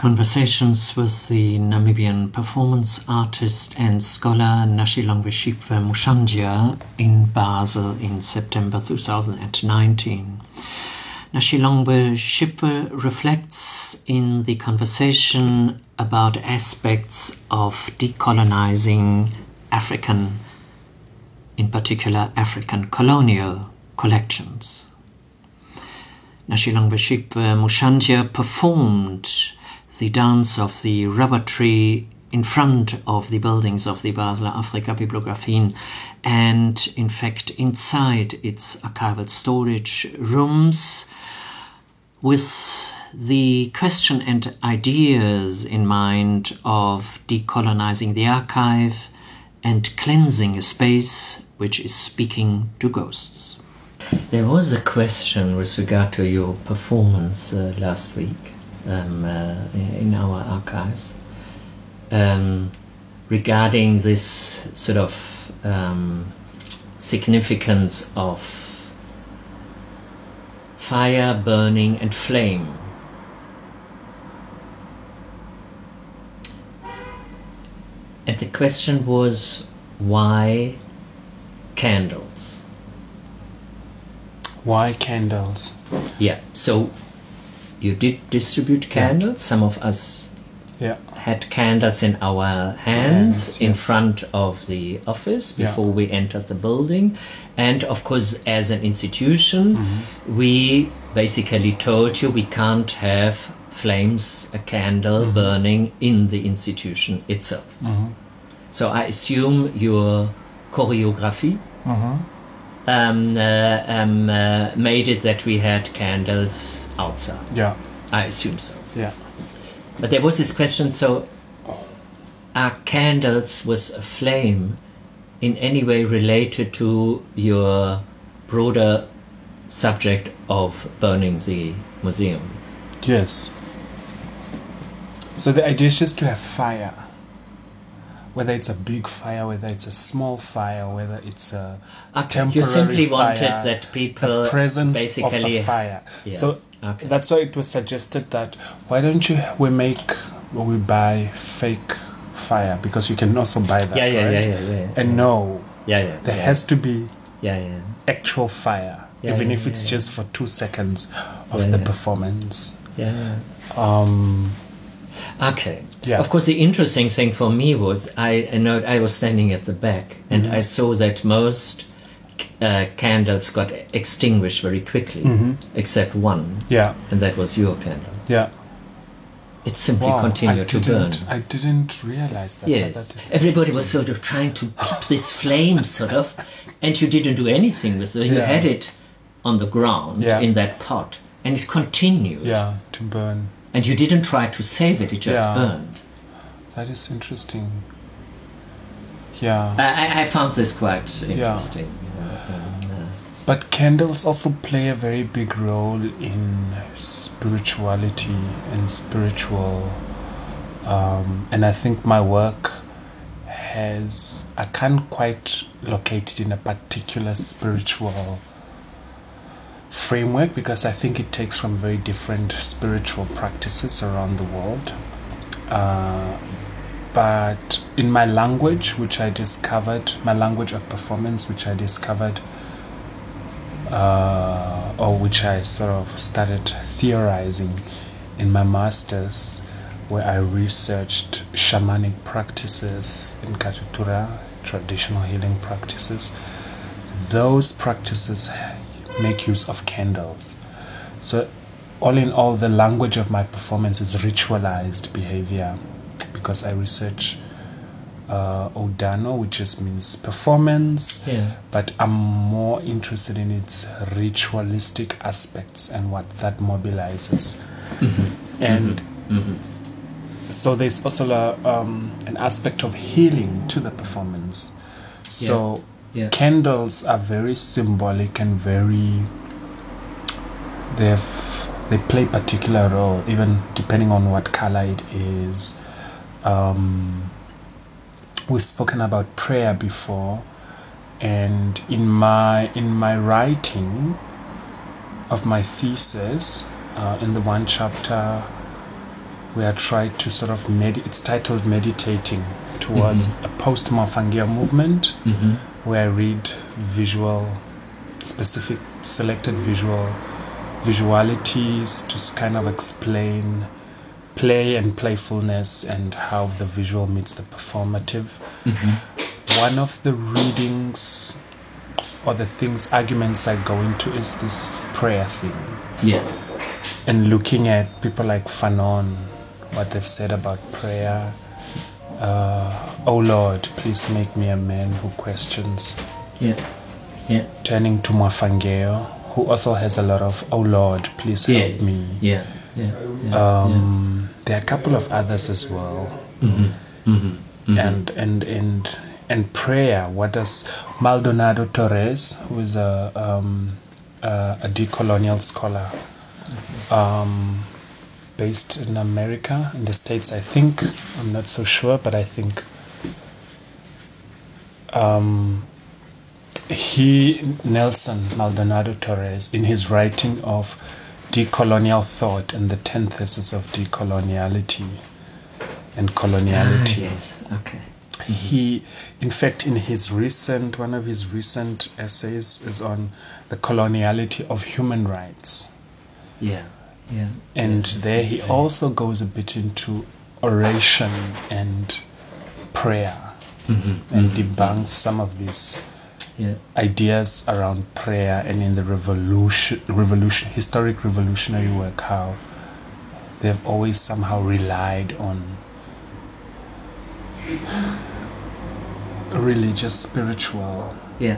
conversations with the Namibian performance artist and scholar Nashilongwe Shipwe Mushandia in Basel in September 2019. Nashilongwe Shipwe reflects in the conversation about aspects of decolonizing African, in particular African colonial collections. Nashilongwe Shipwe Mushandia performed the dance of the rubber tree in front of the buildings of the Basler Afrika Bibliographien and, in fact, inside its archival storage rooms, with the question and ideas in mind of decolonizing the archive and cleansing a space which is speaking to ghosts. There was a question with regard to your performance last week in our archives regarding this sort of significance of fire, burning and flame. And the question was, why candles? Why candles? Yeah, so you did distribute candles. Some of us had candles in our hands in front of the office before we entered the building. And of course, as an institution, we basically told you we can't have flames, a candle burning in the institution itself. So I assume your choreography made it that we had candles outside. Yeah. I assume so. Yeah. But there was this question, so are candles with a flame in any way related to your broader subject of burning the museum? Yes. So the idea is just to have fire. Whether it's a big fire, whether it's a small fire, whether it's a temporary you simply fire, wanted that people the presence basically of a fire. Yeah. So that's why it was suggested that why don't we buy fake fire, because you can also buy that, right? And there has to be actual fire, even if it's just for 2 seconds of the performance. Okay. Yeah. Of course, the interesting thing for me was I was standing at the back and I saw that most candles got extinguished very quickly, except one. Yeah. And that was your candle. Yeah. It simply continued to burn. I didn't realize that. Yes. Everybody was sort of trying to keep this flame, sort of, and you didn't do anything with it. You had it on the ground in that pot, and it continued. Yeah, to burn. And you didn't try to save it, it just burned. That is interesting. Yeah. I found this quite interesting. But candles also play a very big role in spirituality and spiritual... and I think my work I can't quite locate it in a particular spiritual framework, because I think it takes from very different spiritual practices around the world. But in my language, which I discovered, my language of performance, which I discovered, or which I sort of started theorizing in my master's, where I researched shamanic practices in Katutura, traditional healing practices. Those practices make use of candles. So all in all, the language of my performance is ritualized behavior, because I research Odano, which just means performance, but I'm more interested in its ritualistic aspects and what that mobilizes. And so there's also an aspect of healing to the performance. So candles are very symbolic and they play a particular role, even depending on what color it is. We've spoken about prayer before, and in my writing of my thesis, in the one chapter where I try to sort of it's titled Meditating Towards a Post-Mafangio Movement, where I read specific selected visualities to kind of explain play and playfulness and how the visual meets the performative. One of the readings or the arguments I go into is this prayer thing. Yeah. And looking at people like Fanon, what they've said about prayer. Oh Lord, please make me a man who questions. Yeah. Yeah. Turning to Mafangeo, who also has a lot of, oh Lord, please help me. Yeah. Yeah. There are a couple of others as well. And prayer. What does Maldonado Torres, who is a decolonial scholar, based in America, in the States, I think, I'm not so sure, but I think Nelson Maldonado Torres, in his writing of Decolonial Thought and the 10 Theses of Decoloniality and Coloniality. Yes, okay. He, in fact, in one of his recent essays is on the coloniality of human rights. Yeah, yeah. And there he also goes a bit into oration and prayer and debunks some of these ideas around prayer, and in the historic revolutionary work, how they've always somehow relied on religious, spiritual. Yeah.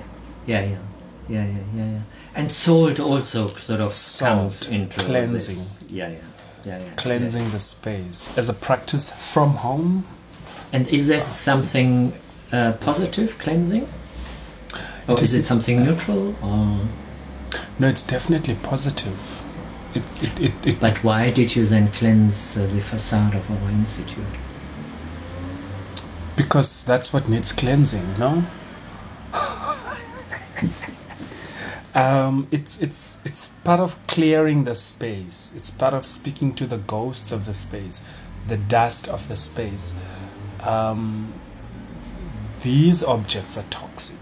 And salt also sort of comes into cleansing. This. Yeah. Cleansing the space as a practice from home. And is that something positive, cleansing? Or is it something neutral? Or? No, it's definitely positive. But why did you then cleanse the facade of our institute? Because that's what needs cleansing, no? It's part of clearing the space. It's part of speaking to the ghosts of the space, the dust of the space. These objects are toxic.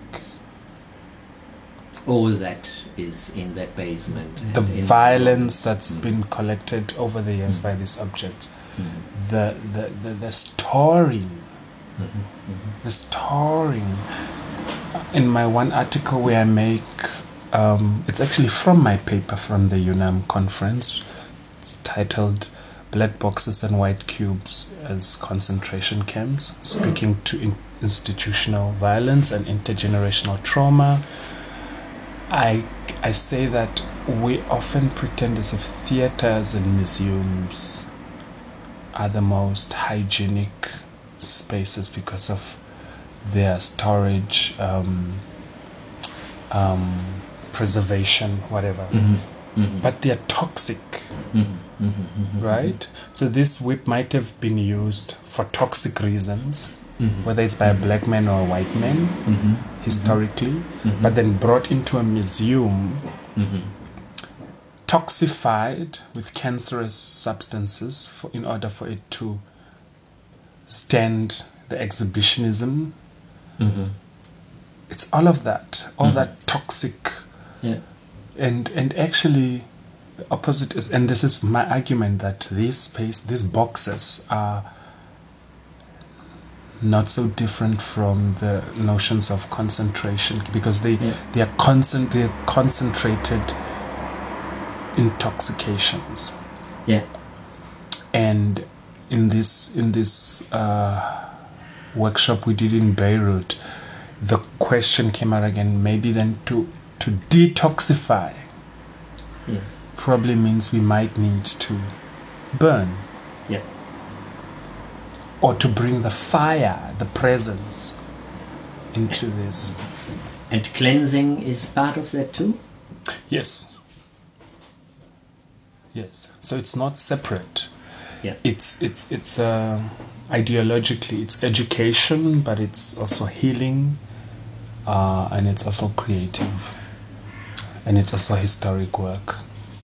All that is in that basement. The violence that's been collected over the years by these objects. The storing. The storing. In my one article where I make, it's actually from my paper from the UNAM conference. It's titled Black Boxes and White Cubes as Concentration Camps, speaking to institutional violence and intergenerational trauma. I say that we often pretend as if theaters and museums are the most hygienic spaces because of their storage, preservation, whatever. But they're toxic, right? So this whip might have been used for toxic reasons, whether it's by a black man or a white man, historically, but then brought into a museum, toxified with cancerous substances in order for it to stand the exhibitionism. It's all of that, that toxic. And actually the opposite is, and this is my argument, that these boxes are not so different from the notions of concentration, because they are concentrated intoxications. And in this workshop we did in Beirut, the question came out again, maybe then to detoxify probably means we might need to burn. Or to bring the fire, the presence into this. And cleansing is part of that too? Yes. So it's not separate. It's ideologically, it's education, but it's also healing, and it's also creative, and it's also historic work.